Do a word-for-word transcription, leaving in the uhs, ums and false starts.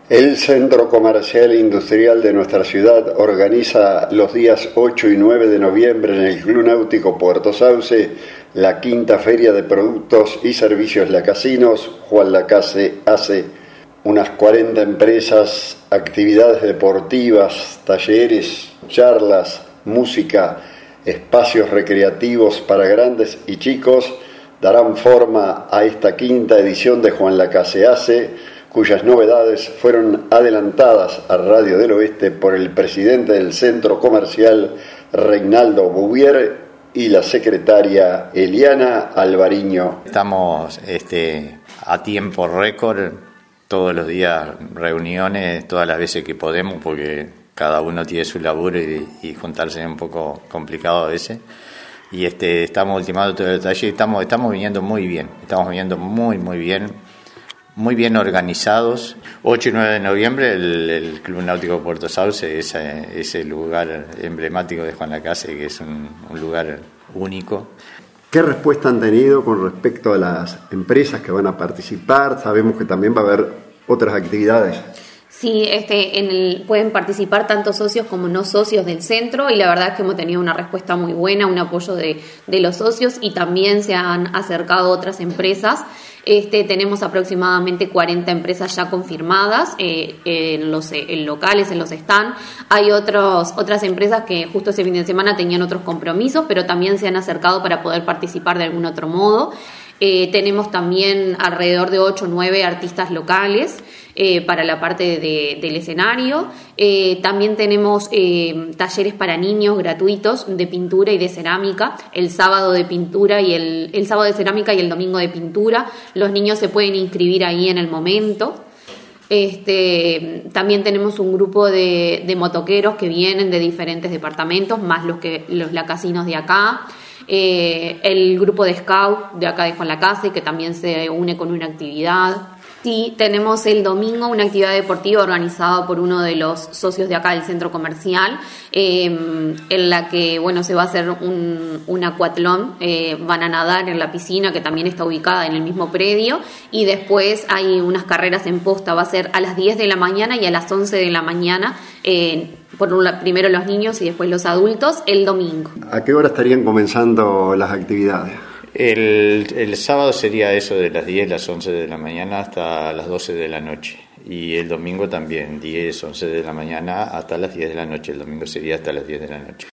El Centro Comercial e Industrial de nuestra ciudad organiza los días ocho y nueve de noviembre en el Club Náutico Puerto Sauce la quinta Feria de Productos y Servicios Lacasinos. Juan Lacase hace unas cuarenta empresas, actividades deportivas, talleres, charlas, música, espacios recreativos para grandes y chicos darán forma a esta quinta edición de Juan Lacase Hace, cuyas novedades fueron adelantadas a Radio del Oeste por el presidente del Centro Comercial, Reinaldo Bouvier, y la secretaria Eliana Alvariño. Estamos este, a tiempo récord, todos los días reuniones, todas las veces que podemos, porque cada uno tiene su laburo y, y juntarse es un poco complicado a veces. Y este, estamos ultimando todo el detalle, estamos, estamos viniendo muy bien, estamos viniendo muy, muy bien. Muy bien organizados. ocho y nueve de noviembre el, el Club Náutico Puerto Sauce es ese lugar emblemático de Juan Lacase, que es un, un lugar único. ¿Qué respuesta han tenido con respecto a las empresas que van a participar? Sabemos que también va a haber otras actividades. Sí, este, en el, pueden participar tanto socios como no socios del centro, y la verdad es que hemos tenido una respuesta muy buena, un apoyo de, de los socios, y también se han acercado otras empresas. Este, tenemos aproximadamente cuarenta empresas ya confirmadas eh, en los en locales, en los stands. Hay otros, otras empresas que justo ese fin de semana tenían otros compromisos, pero también se han acercado para poder participar de algún otro modo. Eh, tenemos también alrededor de ocho o nueve artistas locales eh, para la parte de, del escenario. Eh, también tenemos eh, talleres para niños gratuitos de pintura y de cerámica, el sábado de pintura y el, el sábado de cerámica y el domingo de pintura. Los niños se pueden inscribir ahí en el momento. Este, también tenemos un grupo de, de motoqueros que vienen de diferentes departamentos, más los que los lacasinos de acá. Eh, el grupo de scout de acá de Juan Lacase, que también se une con una actividad. Sí, tenemos el domingo una actividad deportiva organizada por uno de los socios de acá del centro comercial, eh, en la que bueno se va a hacer un, un acuatlón, eh, van a nadar en la piscina que también está ubicada en el mismo predio, y después hay unas carreras en posta, va a ser a las diez de la mañana y a las once de la mañana, eh, por un, primero los niños y después los adultos, el domingo. ¿A qué hora estarían comenzando las actividades? El, el sábado sería eso de las diez, las once de la mañana hasta las doce de la noche. Y el domingo también, diez, once de la mañana hasta las diez de la noche. El domingo sería hasta las diez de la noche.